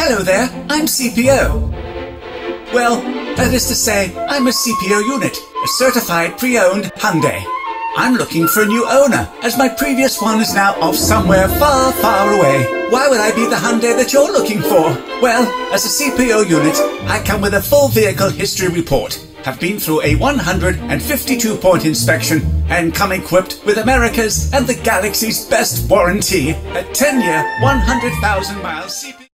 Hello there, I'm CPO. Well, that is to say, I'm a CPO unit, a certified pre-owned Hyundai. I'm looking for a new owner, as my previous one is now off somewhere far, far away. Why would I be the Hyundai that you're looking for? Well, as a CPO unit, I come with a full vehicle history report, have been through a 152-point inspection, and come equipped with America's and the Galaxy's best warranty, a 10-year, 100,000-mile CPO.